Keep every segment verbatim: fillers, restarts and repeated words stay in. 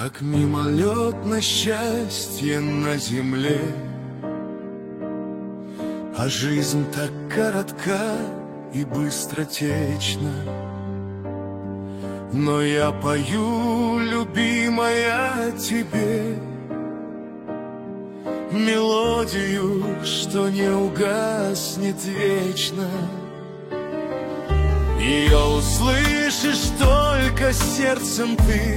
Как мимолетно счастье на земле, а жизнь так коротка и быстротечна. Но я пою, любимая, тебе мелодию, что не угаснет вечно. Ее услышишь только сердцем ты.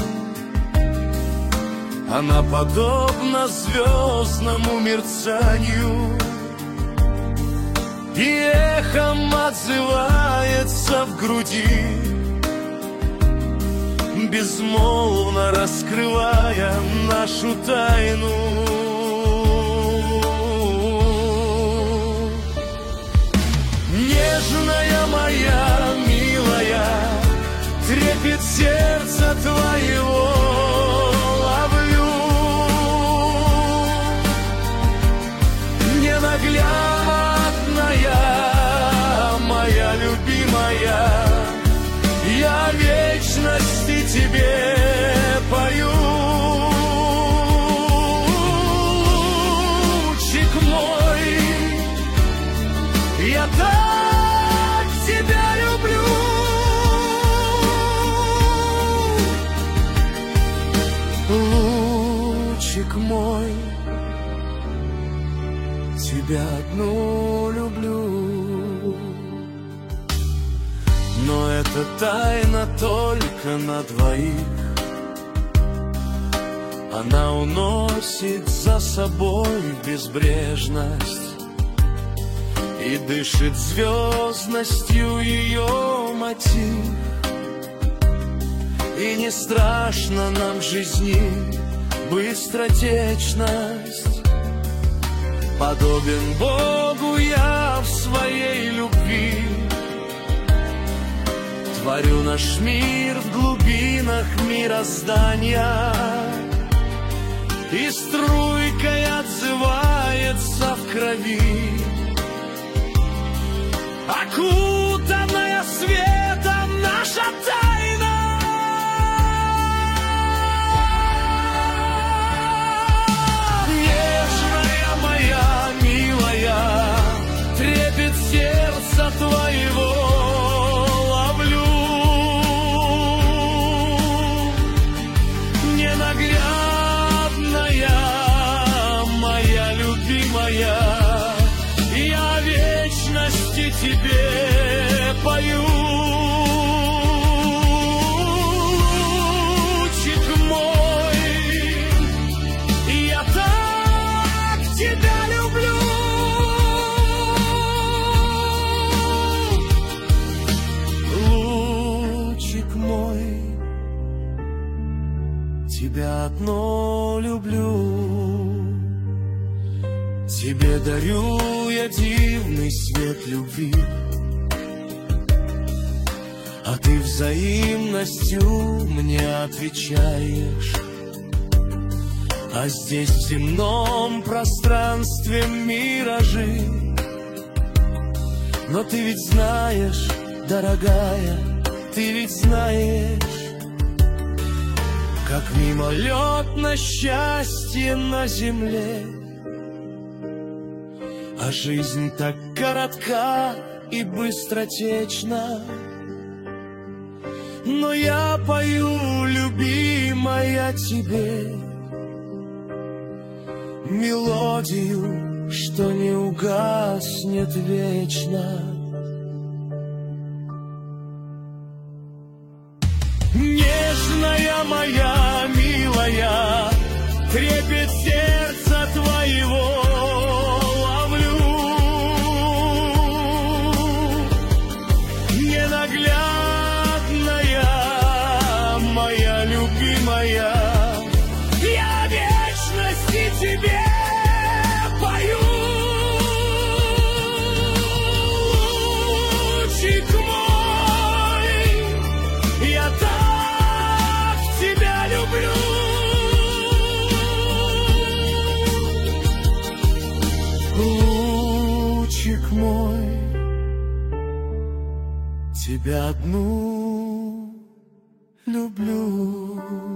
Она подобна звездному мерцанию и эхом отзывается в груди, безмолвно раскрывая нашу тайну. Нежная моя, милая, трепет сердца твоего ловлю. Ненаглядная, моя любимая, я вечности тебе пою. Лучик мой, я так тебя люблю. Лучик мой, тебя одну люблю. Но это тайна только на двоих. Она уносит за собой безбрежность и дышит звездностью ее мотив. И не страшно нам в жизни быстротечность. Подобен Богу я в своей любви. Творю наш мир в глубинах мироздания, и струйкой отзывается в крови, окутанная светом наша тайна. Нежная моя, милая, трепет сердца твоего ловлю. Ненаглядная, моя любимая, я вечности тебе пою. Лучик мой, я так тебя люблю. Лучик мой, тебя одно люблю. Тебе дарю я дивный свет любви, а ты взаимностью мне отвечаешь. А здесь в земном пространстве миражи. Но ты ведь знаешь, дорогая, ты ведь знаешь, как мимолетно счастье на земле, а жизнь так коротка и быстротечна. Но я пою, любимая, тебе мелодию, что не угаснет вечно. Нежная моя, милая, трепет сердца твоего ловлю. Ненаглядная, моя любимая, я вечности тебе пою. Лучик мой, я так тебя люблю. Лучик мой, тебя одну люблю.